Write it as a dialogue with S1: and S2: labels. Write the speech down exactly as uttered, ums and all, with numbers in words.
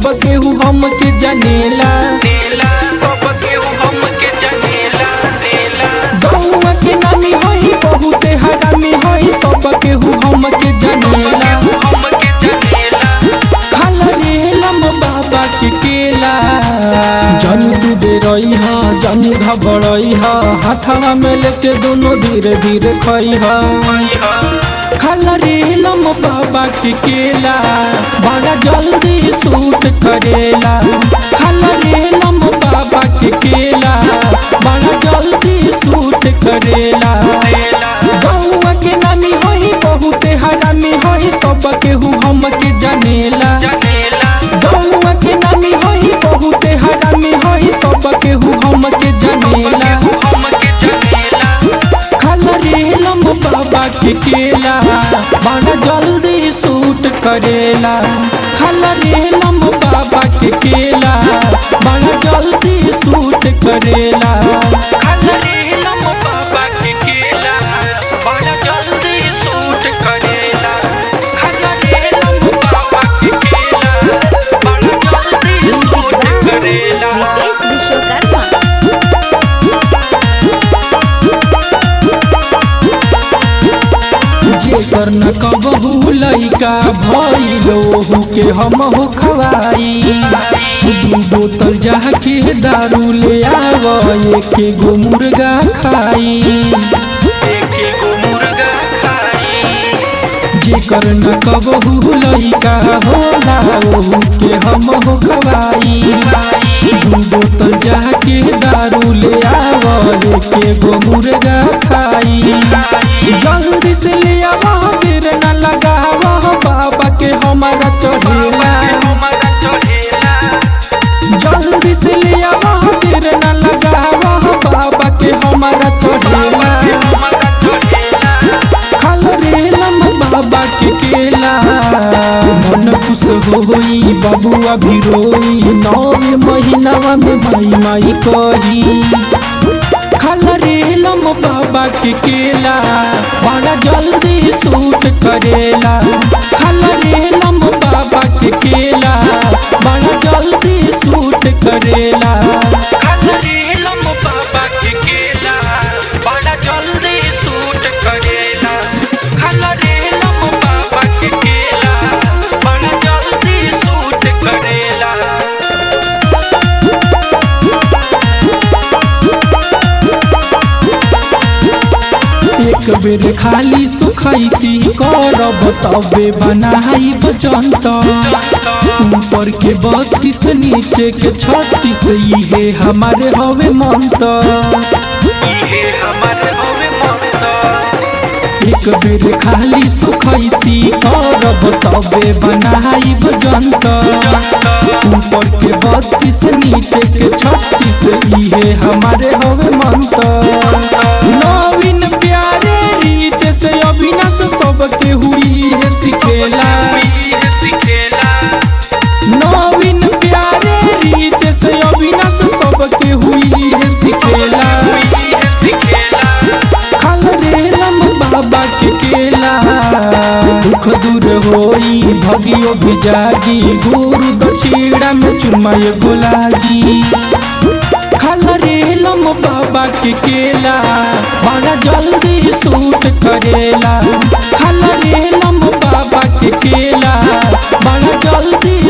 S1: सब केहू हमके जानेला। गौवा के नामी होई बहुते हरामी होई सब केहू हमके जानेला। खाला रे लम बाबा के केला जन तू दे रही हा जन घबरई हा हाथवा में लेके दोनों धीरे धीरे खई हा। खाला रे लम बाबा के केला बड़ा जल्दी सूट करेला। खाला रे लम बाबा के केला बड़ा जल्दी सूट करेला। गौवा के नामी होई बहुते हरामी होई सब केहू हमके जानेला। गौवा के नामी होई बहुते हरामी होई सब केहू हमके जानेला। खाला रे लम बाबा के केला बड़ा जल्दी सूट करेला। खाला रे लम बाबा के केला बड़ा जल्दी सूट करेला।
S2: खाला रे लम बाबा के केला बड़ा जल्दी सूट करेला। खाला रे लम बाबा के केला बड़ा जल्दी सूट करेला।
S3: निकेश विश्वकर्मा
S1: जेकर न कबहू लइका भइलो के हम हो खवाई। दू बोतल जाके दारू ले आव एके गो मुर्गा खाई।
S2: एके गो मुर्गा खाई।
S1: जेकर न कबहू लइका होला ओहू के हम हो खवाई। दू बोतल जाके दारू ले आव एके गो मुर्गा खाई। जल्दी से ले आवा देर न लगावा बाबा के हमारा चढ़ेला। जल्दी से ले आवा देर न लगावा बाबा के हमारा चढ़ेला। खाला रे लम बाबा के केला मन खुश होई बबुआ भी रोई नौवे महीनावा में भाई माई कही। खाला रे लम बाबा के केला बड़ा जल्दी सूट करेला। खाला रे लम बाबा के केला बड़ा जल्दी सूट करेला।
S2: खाला रे लम बाबा के केला बड़ा जल्दी सूट करेला। खाला रे लम बाबा के केला बड़ा जल्दी सूट करेला।
S1: एक बेर खाली सुखैती करब तबे बनाई बचंत। ऊपर के बत्तीस नीचे के छत्तीस इहे हमारे हवे मंत।
S2: इहे हमारे हवे मंत।
S1: एक बेर खाली सुखैती करब तबे बनाई बचंत। ऊपर के बत्तीस नीचे के छत्तीस इहे हमारे हवे मंत। नवीन प्यारे रीत से अविनाश सबके हुई है सिखेला। नवीन प्यारे रीत से अविनाश सबके हुई है सिखेला। खाला रे लम बाबा के केला दुख दूर होई भगियो भी जागी गुरु दक्षिणा में चुमाए गुलागी। खाला रे लम बाबा के केला बड़ा जल्दी सूट करेला। खाला रे लम बाबा के केला बड़ा जल्दी